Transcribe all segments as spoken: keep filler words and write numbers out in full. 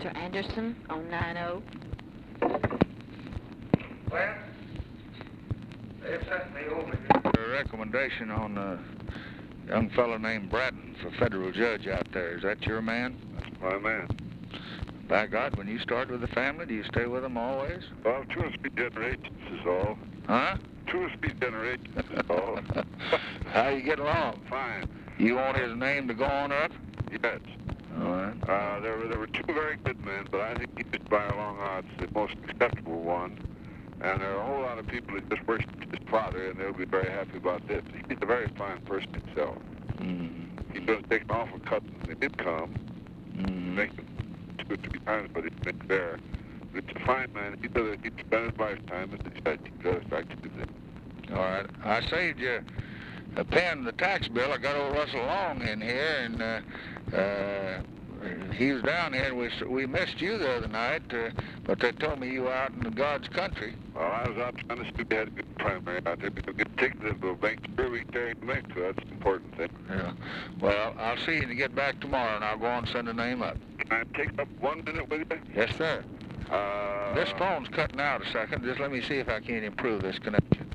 Mister Anderson on nine oh. Well, they've sent me over here. A recommendation on a young fellow named Bratton for federal judge out there. Is that your man? That's my man. By God, when you start with a family, do you stay with them always? Well, two or three generations is all. Huh? Two or three generations is all. How you get along? Fine. You want his name to go on up? Yes. All right. Uh, there were there were two very good men, but I think he was by a long odds the most acceptable one. And there are a whole lot of people that just worship his father, and they'll be very happy about this. He's a very fine person himself. Mm-hmm. He's going to take an awful cut in the income, Mm-hmm. make it two or three times what he thinks there. But it's a fine man. He does. He spent his lifetime as a judge. He does actually do that. All right. I saved you a pen, the tax bill. I got old Russell Long in here, and uh, uh, he was down here, and we we missed you the other night, uh, but they told me you were out in the God's country. Well, I was out trying to see if they had a good primary out there because get tickets to the bank, sure we carry the bank, so that's an important thing. Yeah. Well, I'll see you to get back tomorrow, and I'll go on and send a name up. Can I take up one minute with you? Yes, sir. Uh, This phone's cutting out a second. Just let me see if I can improve this connection.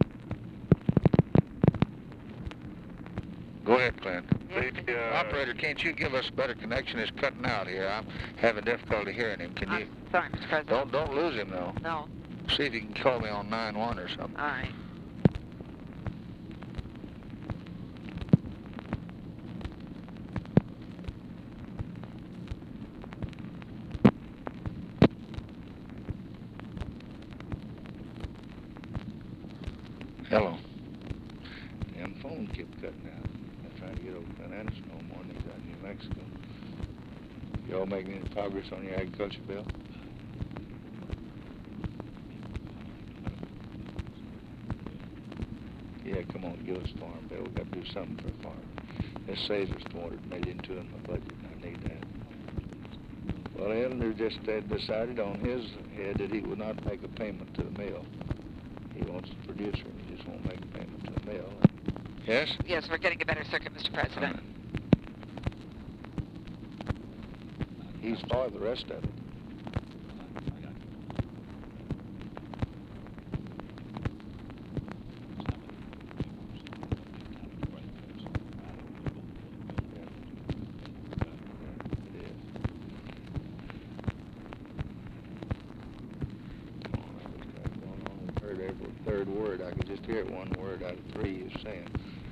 Go ahead, Clint. The, uh, Operator, can't you give us a better connection? It's cutting out here. I'm having difficulty hearing him. Can you? I'm sorry, Mister President. Don't don't lose him though. No. See if you can call me on nine one or something. All right. Hello. Damn phone kept cutting out. I'm trying to get over Clint Anderson no more than he's out in New Mexico. Y'all making any progress on your agriculture bill? Yeah, come on, give us a farm bill. We've got to do something for a farm. This saves us two hundred million dollars in my budget, and I need that. Well, Elder just uh, decided on his head that he would not make a payment to the mill. He wants the producer, and he just won't make a payment to the mill. Yes? Yes, we're getting a better circuit, Mister President. He's for the rest of it. Third word, I could just hear one word out of three he was saying.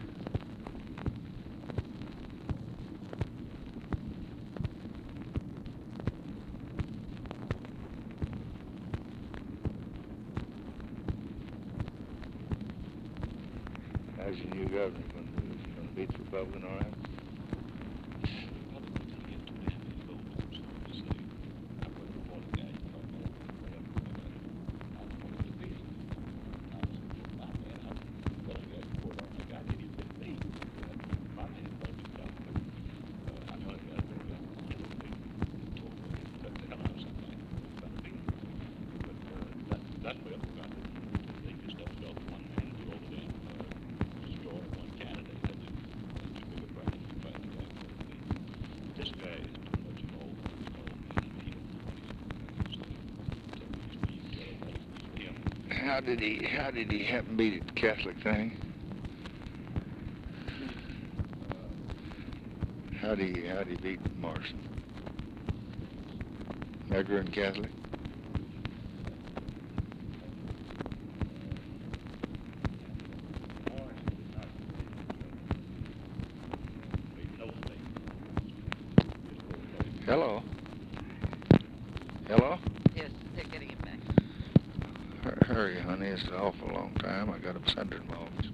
How's your new governor going to do? Is he going to beat the Republican, all right? How did he, how did he happen to beat the Catholic thing? How did he, how did he beat Morrison? Negro and Catholic? Hello? Hello? Yes, they're getting it back. Hurry, honey. It's an awful long time. I got a hundred moments.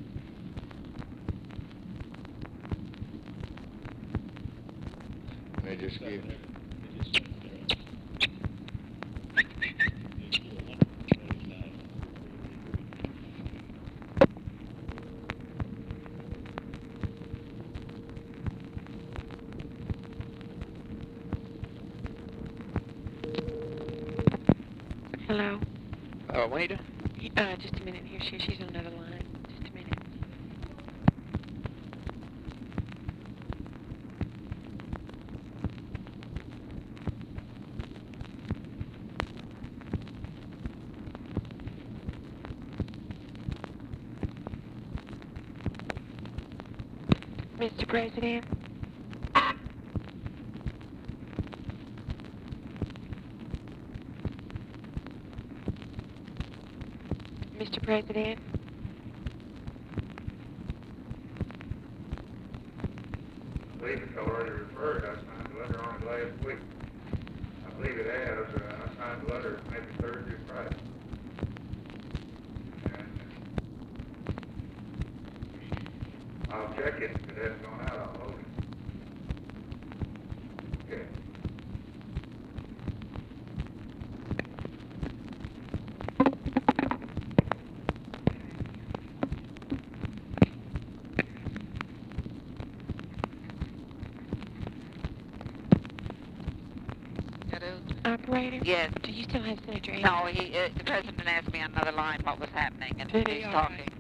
They just give. Hello. Uh, Juanita? Uh, just a minute here. She, she's on another line. Just a minute. Mister President? Mister President? I believe it's already referred. I signed the letter on it last week. I believe it has. Uh, I signed the letter maybe Thursday or Friday. And I'll check it. If it hasn't gone out, I'll load it. Okay. Operator? Yes. Do you still have Senator Anderson? No, he, uh, the president asked me on another line what was happening, and Did he? he's All talking. right.